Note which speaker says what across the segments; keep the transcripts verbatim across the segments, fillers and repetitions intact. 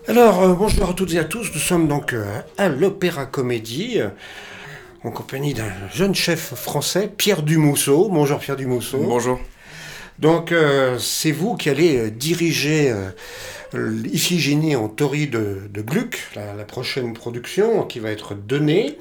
Speaker 1: Alors, euh, bonjour à toutes et à tous. Nous sommes donc euh, à l'Opéra Comédie, euh, en compagnie d'un jeune chef français, Pierre Dumousseau. Bonjour Pierre Dumousseau.
Speaker 2: Bonjour.
Speaker 1: Donc, euh, c'est vous qui allez euh, diriger euh, l'Iphigénie en Tori de, de Gluck, la, la prochaine production qui va être donnée.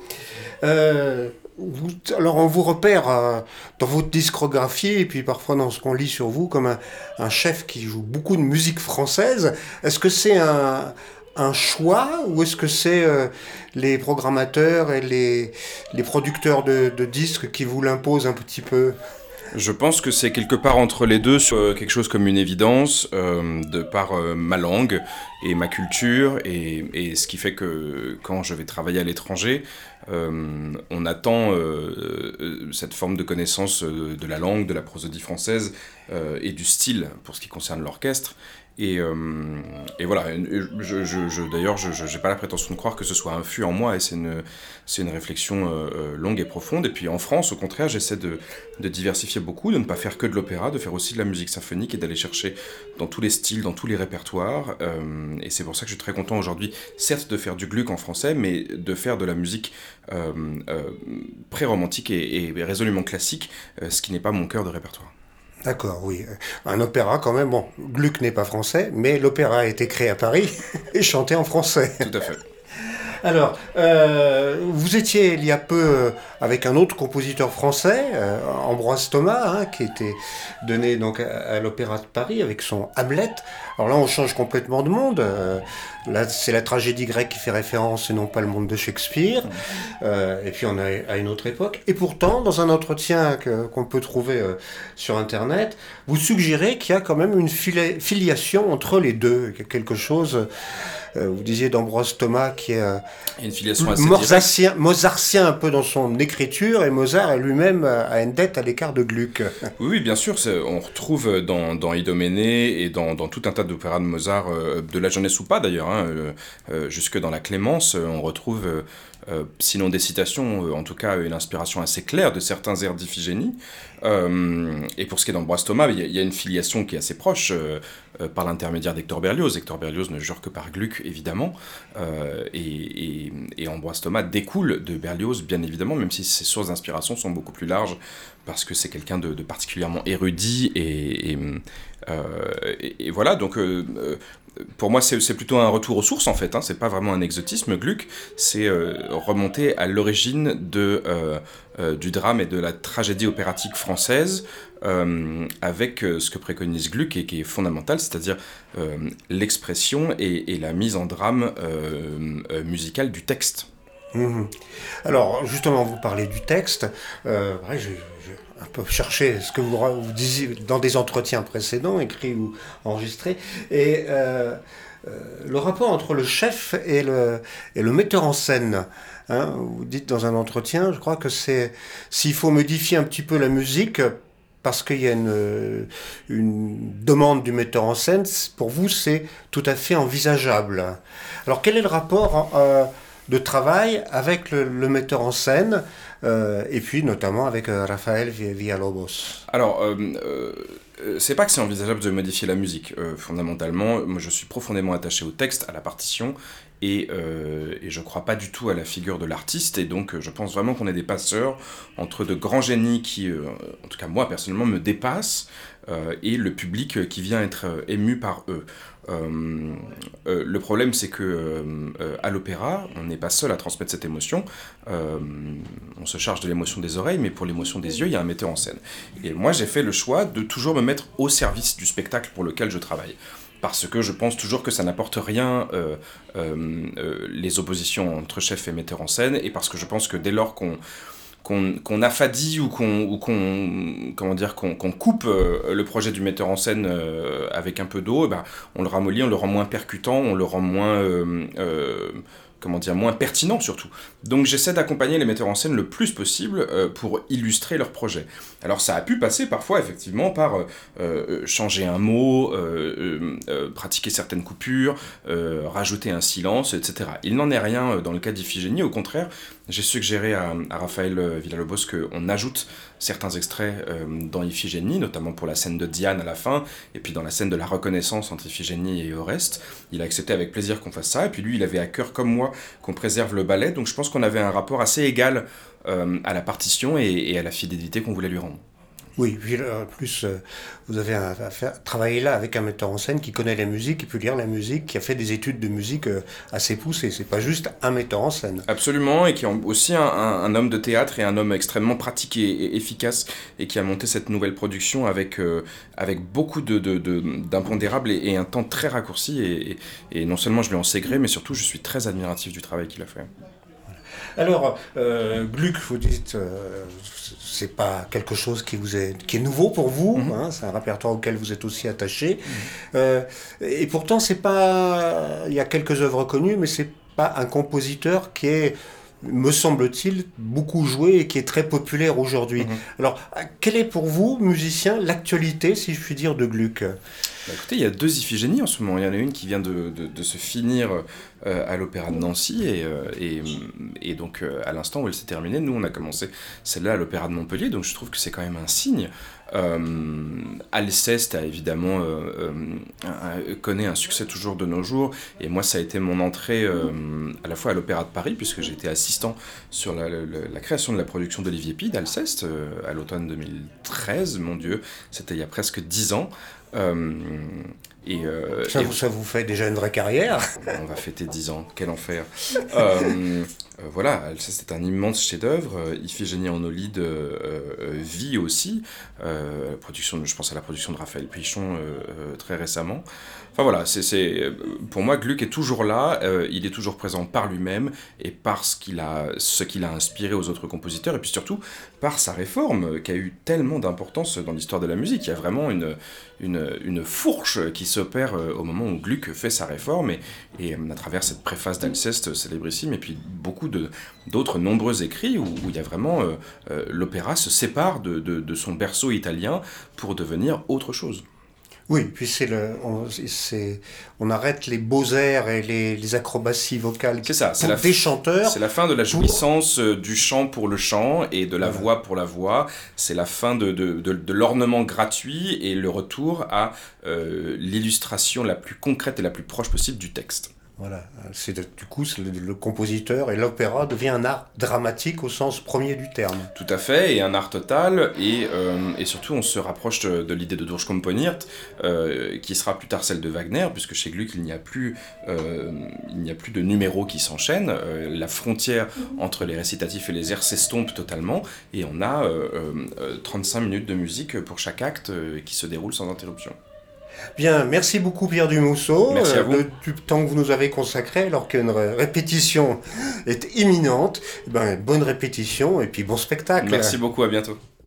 Speaker 1: Euh, vous- alors, on vous repère euh, dans votre discographie et puis parfois dans ce qu'on lit sur vous comme un, un chef qui joue beaucoup de musique française. Est-ce que c'est un, un choix ou est-ce que c'est euh, les programmateurs et les, les producteurs de, de disques qui vous l'imposent un petit peu?
Speaker 2: Je pense que c'est quelque part entre les deux, sur euh, quelque chose comme une évidence, euh, de par euh, ma langue et ma culture, et, et ce qui fait que quand je vais travailler à l'étranger, euh, on attend euh, euh, cette forme de connaissance euh, de la langue, de la prosodie française euh, et du style pour ce qui concerne l'orchestre. Et, euh, et voilà, je, je, je, d'ailleurs, je n'ai pas la prétention de croire que ce soit infus en moi, et c'est une, c'est une réflexion euh, longue et profonde. Et puis en France, au contraire, j'essaie de, de diversifier beaucoup, de ne pas faire que de l'opéra, de faire aussi de la musique symphonique et d'aller chercher dans tous les styles, dans tous les répertoires. Euh, et c'est pour ça que je suis très content aujourd'hui, certes de faire du Gluck en français, mais de faire de la musique euh, euh, pré-romantique et, et résolument classique, euh, ce qui n'est pas mon cœur de répertoire.
Speaker 1: D'accord, oui. Un opéra quand même. Bon, Gluck n'est pas français, mais l'opéra a été créé à Paris et chanté en français.
Speaker 2: Tout à fait.
Speaker 1: Alors, euh, vous étiez il y a peu euh, avec un autre compositeur français, euh, Ambroise Thomas, hein, qui était donné donc à, à l'Opéra de Paris avec son Hamlet. Alors là, on change complètement de monde. Euh, là, c'est la tragédie grecque qui fait référence et non pas le monde de Shakespeare. Euh, et puis on est à une autre époque. Et pourtant, dans un entretien que- qu'on peut trouver euh, sur Internet, vous suggérez qu'il y a quand même une fili- filiation entre les deux, qu'il y a quelque chose. Euh, vous disiez d'Ambroise Thomas qui est euh,
Speaker 2: Il y a une filiation assez directe.
Speaker 1: mozartien, mozartien un peu dans son écriture, et Mozart lui-même euh, a une dette à l'écart de Gluck.
Speaker 2: Oui, oui, bien sûr, c'est- on retrouve dans, dans Idoménée et dans, dans tout un tas d'opéras de Mozart, euh, de la jeunesse ou pas d'ailleurs, hein, euh, euh, jusque dans la Clémence, euh, on retrouve, euh, euh, sinon des citations, euh, en tout cas une inspiration assez claire de certains airs d'Iphigénie. Euh, et pour ce qui est d'Ambroise Thomas, il y, a- il y a une filiation qui est assez proche euh, euh, par l'intermédiaire d'Hector Berlioz. Hector Berlioz ne jure que par Gluck, évidemment, euh, et, et, et Ambroise Thomas découle de Berlioz, bien évidemment, même si ses sources d'inspiration sont beaucoup plus larges, parce que c'est quelqu'un de, de particulièrement érudit, et, et, euh, et- et voilà, donc euh, euh, pour moi c'est c'est plutôt un retour aux sources en fait, hein, c'est pas vraiment un exotisme, Gluck, c'est euh, remonter à l'origine de, euh, euh, du drame et de la tragédie opératique française, euh, avec euh, ce que préconise Gluck et qui est fondamental, c'est-à-dire euh, l'expression et, et la mise en drame euh, euh, musicale du texte.
Speaker 1: Mhm. Alors, justement, vous parlez du texte. Euh, ouais, j'ai j'ai un peu cherché ce que vous, ra- vous disiez dans des entretiens précédents, écrits ou enregistrés. Et euh, euh, le rapport entre le chef et le, et le metteur en scène. Hein, vous dites dans un entretien, je crois que c'est s'il faut modifier un petit peu la musique parce qu'il y a une, une demande du metteur en scène, pour vous, c'est tout à fait envisageable. Alors, quel est le rapport euh, de travail avec le, le metteur en scène euh, et puis notamment avec euh, Rafael Villalobos?
Speaker 2: Alors, euh, euh, euh, c'est pas que c'est envisageable de modifier la musique. Euh, fondamentalement, moi je suis profondément attaché au texte, à la partition, et, euh, et je crois pas du tout à la figure de l'artiste, et donc euh, je pense vraiment qu'on est des passeurs entre de grands génies qui, euh, en tout cas moi personnellement, me dépassent, euh, et le public euh, qui vient être euh, ému par eux. Euh, euh, le problème, c'est que euh, euh, à l'opéra, on n'est pas seul à transmettre cette émotion. Euh, on se charge de l'émotion des oreilles, mais pour l'émotion des yeux, il y a un metteur en scène. Et moi, j'ai fait le choix de toujours me mettre au service du spectacle pour lequel je travaille. Parce que je pense toujours que ça n'apporte rien, euh, euh, euh, les oppositions entre chef et metteur en scène, et parce que je pense que dès lors qu'on qu'on qu'on affadit ou qu'on ou qu'on comment dire qu'on qu'on coupe euh, le projet du metteur en scène euh, avec un peu d'eau, eh ben, on le ramollit, on le rend moins percutant, on le rend moins euh, euh, comment dire, moins pertinent surtout. Donc j'essaie d'accompagner les metteurs en scène le plus possible euh, pour illustrer leurs projets. Alors ça a pu passer parfois effectivement par euh, euh, changer un mot, euh, euh, euh, pratiquer certaines coupures, euh, rajouter un silence, et cetera. Il n'en est rien dans le cas d'Iphigénie, au contraire, j'ai suggéré à, à Raphaël Villalobos qu'on ajoute certains extraits euh, dans Iphigénie, notamment pour la scène de Diane à la fin, et puis dans la scène de la reconnaissance entre Iphigénie et Oreste. Il a accepté avec plaisir qu'on fasse ça, et puis lui, il avait à cœur, comme moi, qu'on préserve le ballet, donc je pense qu'on avait un rapport assez égal euh, à la partition et, et à la fidélité qu'on voulait lui rendre.
Speaker 1: Oui, puis en plus, euh, vous avez à faire, travailler là avec un metteur en scène qui connaît la musique, qui peut lire la musique, qui a fait des études de musique euh, assez poussées. C'est pas juste un metteur en scène.
Speaker 2: Absolument, et qui est aussi un, un, un homme de théâtre et un homme extrêmement pratiqué et efficace, et qui a monté cette nouvelle production avec, euh, avec beaucoup de, de, de, d'impondérables et, et un temps très raccourci. Et, et, et non seulement je lui en sais gré, mais surtout je suis très admiratif du travail qu'il a fait.
Speaker 1: Alors, euh, Gluck, vous dites, euh, c'est pas quelque chose qui vous est, qui est nouveau pour vous, mmh. hein, c'est un répertoire auquel vous êtes aussi attaché. Mmh. Euh, et pourtant, c'est pas, il y a quelques œuvres connues, mais c'est pas un compositeur qui est, me semble-t-il, beaucoup joué et qui est très populaire aujourd'hui. Mmh. Alors, quelle est pour vous, musicien, l'actualité, si je puis dire, de Gluck ?
Speaker 2: Bah écoutez, il y a deux Iphigénies en ce moment. Il y en a une qui vient de, de, de se finir euh, à l'Opéra de Nancy et, euh, et, et donc euh, à l'instant où elle s'est terminée, nous on a commencé celle-là à l'Opéra de Montpellier, donc je trouve que c'est quand même un signe. Euh, Alceste a évidemment euh, euh, connaît un succès toujours de nos jours, et moi ça a été mon entrée euh, à la fois à l'Opéra de Paris, puisque j'ai été assistant sur la, la, la création de la production d'Olivier Py d'Alceste euh, à l'automne deux mille treize, mon Dieu, c'était il y a presque dix ans. Euh, et, euh,
Speaker 1: ça,
Speaker 2: et
Speaker 1: vous, ça vous fait déjà une vraie carrière.
Speaker 2: On va fêter dix ans, quel enfer. euh, euh, voilà, c'est un immense chef-d'œuvre. Iphigénie en Aulide euh, euh, vit aussi. Euh, production, je pense à la production de Raphaël Pichon euh, euh, très récemment. Enfin voilà, c'est, c'est, pour moi, Gluck est toujours là, euh, il est toujours présent par lui-même et par ce qu'il a, ce qu'il a inspiré aux autres compositeurs, et puis surtout par sa réforme qui a eu tellement d'importance dans l'histoire de la musique. Il y a vraiment une, une, une fourche qui s'opère au moment où Gluck fait sa réforme, et, et à travers cette préface d'Alceste célébrissime, et puis beaucoup de, d'autres nombreux écrits où, où il y a vraiment euh, euh, l'opéra se sépare de, de, de son berceau italien pour devenir autre chose.
Speaker 1: Oui, puis c'est le, on, c'est, on arrête les beaux airs et les, les acrobaties vocales
Speaker 2: c'est ça, c'est
Speaker 1: pour
Speaker 2: la,
Speaker 1: des chanteurs.
Speaker 2: C'est la fin de la jouissance pour... du chant pour le chant et de la voilà. voix pour la voix. C'est la fin de, de, de, de l'ornement gratuit et le retour à euh, l'illustration la plus concrète et la plus proche possible du texte.
Speaker 1: Voilà, c'est du coup c'est le, le compositeur et l'opéra devient un art dramatique au sens premier du terme.
Speaker 2: Tout à fait, et un art total, et, euh, et surtout on se rapproche de, de l'idée de Durchkomponiert, euh, qui sera plus tard celle de Wagner, puisque chez Gluck il n'y a plus, euh, il n'y a plus de numéros qui s'enchaînent, euh, la frontière entre les récitatifs et les airs s'estompe totalement, et on a euh, euh, trente-cinq minutes de musique pour chaque acte euh, qui se déroule sans interruption.
Speaker 1: Bien, merci beaucoup Pierre Dumousseau
Speaker 2: merci à vous.
Speaker 1: Euh, du temps que vous nous avez consacré, alors qu'une répétition est imminente. Eh ben, bonne répétition et puis bon spectacle.
Speaker 2: Merci beaucoup, à bientôt.